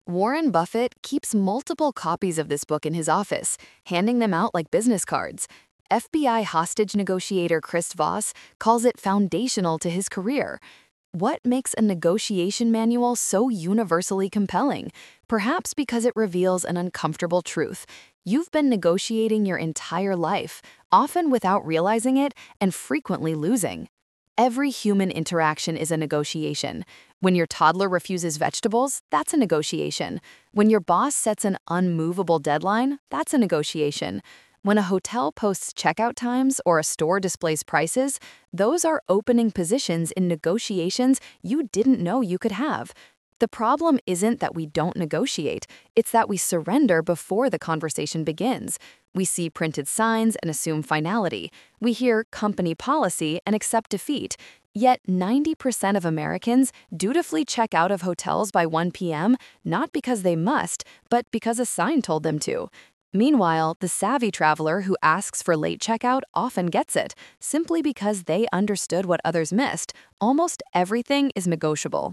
Warren Buffett keeps multiple copies of this book in his office, handing them out like business cards. FBI hostage negotiator Chris Voss calls it foundational to his career. What makes a negotiation manual so universally compelling? Perhaps because it reveals an uncomfortable truth. You've been negotiating your entire life, often without realizing it and frequently losing. Every human interaction is a negotiation. When your toddler refuses vegetables, that's a negotiation. When your boss sets an unmovable deadline, that's a negotiation. When a hotel posts checkout times or a store displays prices, those are opening positions in negotiations you didn't know you could have. The problem isn't that we don't negotiate, it's that we surrender before the conversation begins. We see printed signs and assume finality. We hear company policy and accept defeat. Yet 90% of Americans dutifully check out of hotels by 1 p.m., not because they must, but because a sign told them to. Meanwhile, the savvy traveler who asks for late checkout often gets it, simply because they understood what others missed. Almost everything is negotiable.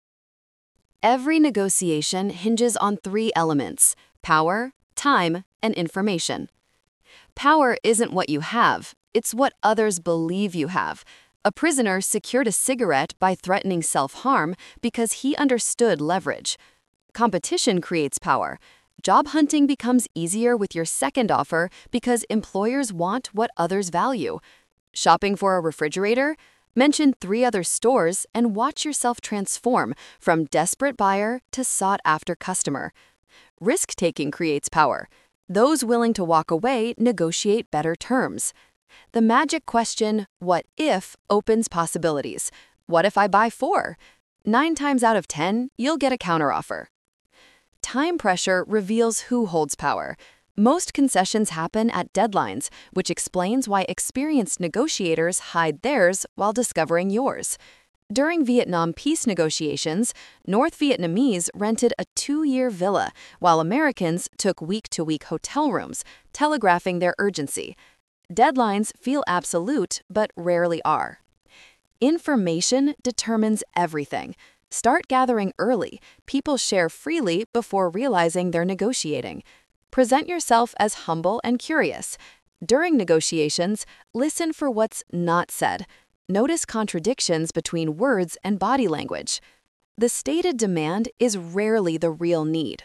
Every negotiation hinges on three elements: power, time, and information. Power isn't what you have, it's what others believe you have. A prisoner secured a cigarette by threatening self-harm because he understood leverage. Competition creates power. Job hunting becomes easier with your second offer because employers want what others value. Shopping for a refrigerator? Mention 3 other stores and watch yourself transform from desperate buyer to sought-after customer. Risk-taking creates power. Those willing to walk away negotiate better terms. The magic question, what if, opens possibilities. What if I buy 4? 9 times out of 10, you'll get a counteroffer. Time pressure reveals who holds power. Most concessions happen at deadlines, which explains why experienced negotiators hide theirs while discovering yours. During Vietnam peace negotiations, North Vietnamese rented a 2-year villa, while Americans took week-to-week hotel rooms, telegraphing their urgency. Deadlines feel absolute, but rarely are. Information determines everything. Start gathering early. People share freely before realizing they're negotiating. Present yourself as humble and curious. During negotiations, listen for what's not said. Notice contradictions between words and body language. The stated demand is rarely the real need.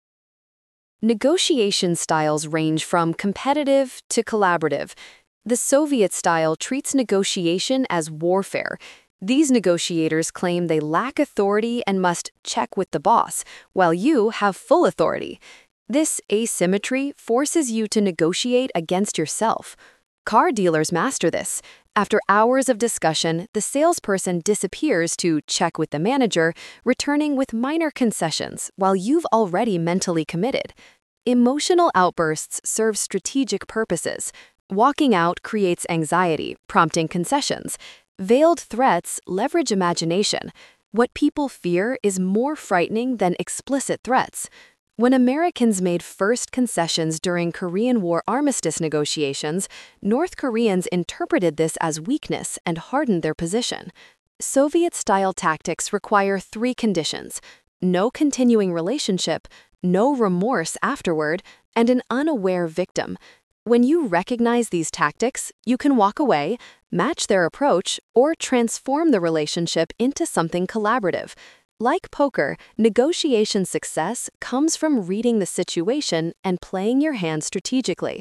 Negotiation styles range from competitive to collaborative. The Soviet style treats negotiation as warfare. These negotiators claim they lack authority and must check with the boss, while you have full authority. This asymmetry forces you to negotiate against yourself. Car dealers master this. After hours of discussion, the salesperson disappears to check with the manager, returning with minor concessions while you've already mentally committed. Emotional outbursts serve strategic purposes. Walking out creates anxiety, prompting concessions. Veiled threats leverage imagination. What people fear is more frightening than explicit threats. When Americans made first concessions during Korean War armistice negotiations, North Koreans interpreted this as weakness and hardened their position. Soviet-style tactics require 3 conditions: no continuing relationship, no remorse afterward, and an unaware victim. When you recognize these tactics, you can walk away, match their approach, or transform the relationship into something collaborative. Like poker, negotiation success comes from reading the situation and playing your hand strategically.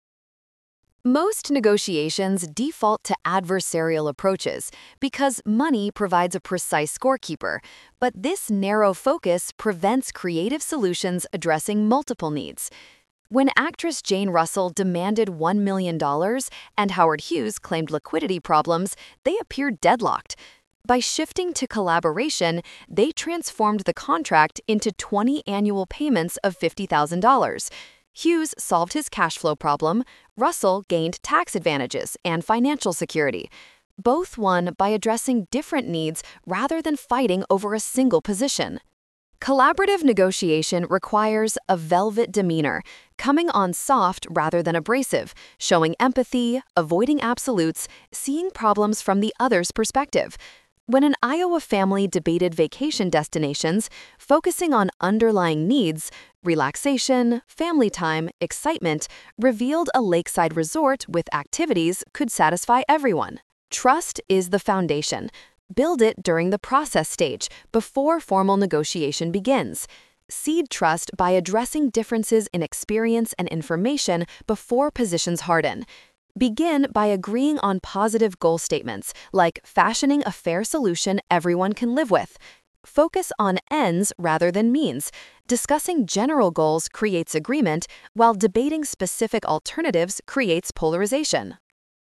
Most negotiations default to adversarial approaches because money provides a precise scorekeeper, but this narrow focus prevents creative solutions addressing multiple needs. When actress Jane Russell demanded $1 million and Howard Hughes claimed liquidity problems, they appeared deadlocked. By shifting to collaboration, they transformed the contract into 20 annual payments of $50,000. Hughes solved his cash flow problem, Russell gained tax advantages and financial security. Both won by addressing different needs rather than fighting over a single position. Collaborative negotiation requires a velvet demeanor, coming on soft rather than abrasive, showing empathy, avoiding absolutes, seeing problems from the other's perspective. When an Iowa family debated vacation destinations, focusing on underlying needs, relaxation, family time, excitement, revealed a lakeside resort with activities could satisfy everyone. Trust is the foundation. Build it during the process stage, before formal negotiation begins. Seed trust by addressing differences in experience and information before positions harden. Begin by agreeing on positive goal statements, like fashioning a fair solution everyone can live with. Focus on ends rather than means. Discussing general goals creates agreement, while debating specific alternatives creates polarization.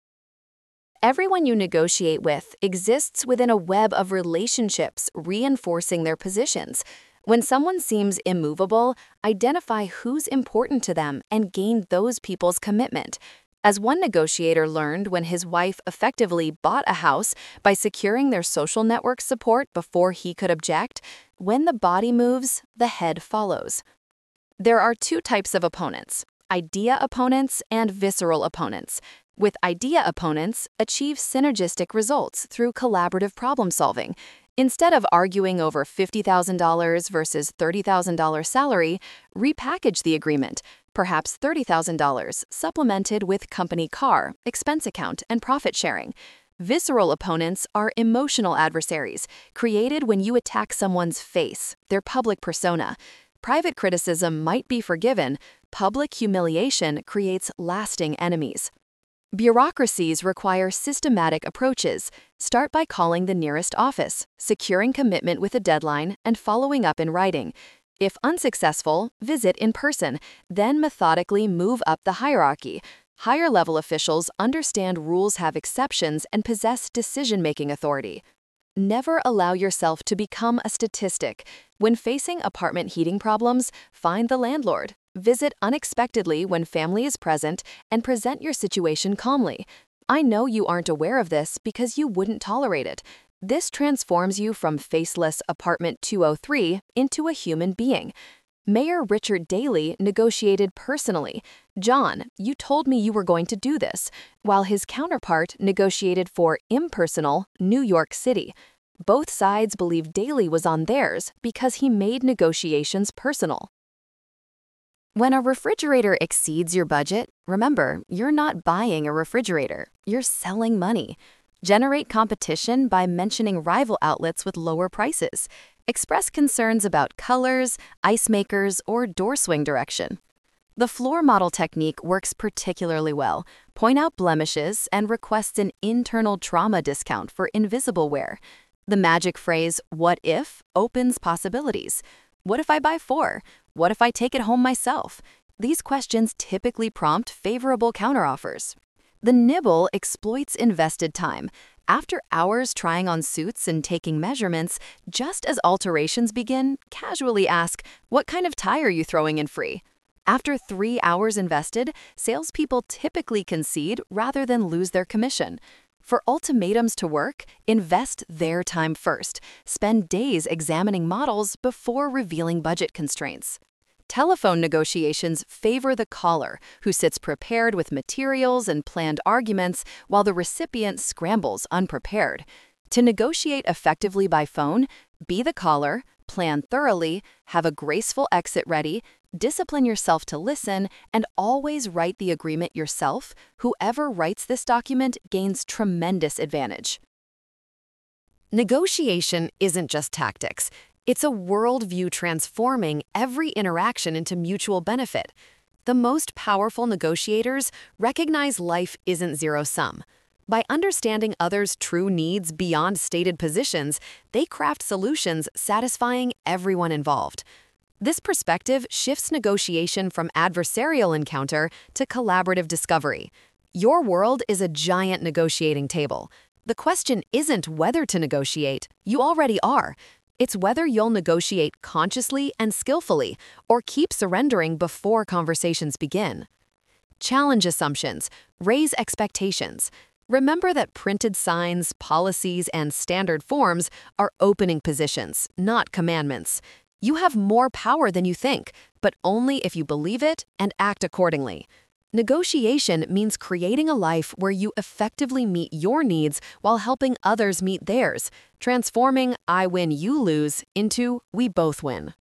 Everyone you negotiate with exists within a web of relationships reinforcing their positions. When someone seems immovable, identify who's important to them and gain those people's commitment. As one negotiator learned when his wife effectively bought a house by securing their social network support before he could object, when the body moves, the head follows. There are two types of opponents: idea opponents and visceral opponents. With idea opponents, achieve synergistic results through collaborative problem solving. Instead of arguing over $50,000 versus $30,000 salary, repackage the agreement, perhaps $30,000, supplemented with company car, expense account, and profit sharing. Visceral opponents are emotional adversaries, created when you attack someone's face, their public persona. Private criticism might be forgiven, public humiliation creates lasting enemies. Bureaucracies require systematic approaches. Start by calling the nearest office, securing commitment with a deadline, and following up in writing. If unsuccessful, visit in person, then methodically move up the hierarchy. Higher-level officials understand rules have exceptions and possess decision-making authority. Never allow yourself to become a statistic. When facing apartment heating problems, find the landlord. Visit unexpectedly when family is present and present your situation calmly. I know you aren't aware of this because you wouldn't tolerate it. This transforms you from faceless apartment 203 into a human being. Mayor Richard Daley negotiated personally. "John, you told me you were going to do this," while his counterpart negotiated for impersonal New York City. Both sides believed Daley was on theirs because he made negotiations personal. When a refrigerator exceeds your budget, remember, you're not buying a refrigerator, you're selling money. Generate competition by mentioning rival outlets with lower prices. Express concerns about colors, ice makers, or door swing direction. The floor model technique works particularly well. Point out blemishes and request an internal trauma discount for invisible wear. The magic phrase, "what if," opens possibilities. What if I buy 4? What if I take it home myself? These questions typically prompt favorable counteroffers. The nibble exploits invested time. After hours trying on suits and taking measurements, just as alterations begin, casually ask, "What kind of tie are you throwing in free?" After 3 hours invested, salespeople typically concede rather than lose their commission. For ultimatums to work, invest their time first. Spend days examining models before revealing budget constraints. Telephone negotiations favor the caller, who sits prepared with materials and planned arguments while the recipient scrambles unprepared. To negotiate effectively by phone, be the caller, plan thoroughly, have a graceful exit ready, discipline yourself to listen, and always write the agreement yourself. Whoever writes this document gains tremendous advantage. Negotiation isn't just tactics. It's a worldview transforming every interaction into mutual benefit. The most powerful negotiators recognize life isn't zero-sum. By understanding others' true needs beyond stated positions, they craft solutions satisfying everyone involved. This perspective shifts negotiation from adversarial encounter to collaborative discovery. Your world is a giant negotiating table. The question isn't whether to negotiate, you already are. It's whether you'll negotiate consciously and skillfully, or keep surrendering before conversations begin. Challenge assumptions, raise expectations. Remember that printed signs, policies, and standard forms are opening positions, not commandments. You have more power than you think, but only if you believe it and act accordingly. Negotiation means creating a life where you effectively meet your needs while helping others meet theirs, transforming I win, you lose into we both win.